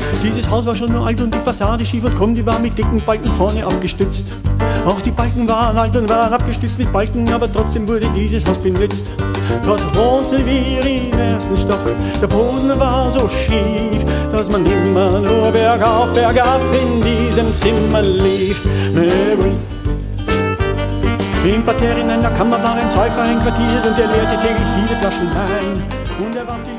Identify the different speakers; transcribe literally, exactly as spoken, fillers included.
Speaker 1: Dieses Haus war schon nur alt und die Fassade schief und krumm, die war mit dicken Balken vorne abgestützt. Auch die Balken waren alt und waren abgestützt mit Balken, aber trotzdem wurde dieses Haus benutzt. Dort wohnten wir im ersten Stock, der Boden war so schief, dass man immer nur bergauf, bergab in diesem Zimmer lief. Mary. Im Parterre in einer Kammer war ein Säufer einquartiert und er leerte täglich viele Flaschen Wein. Und er warf die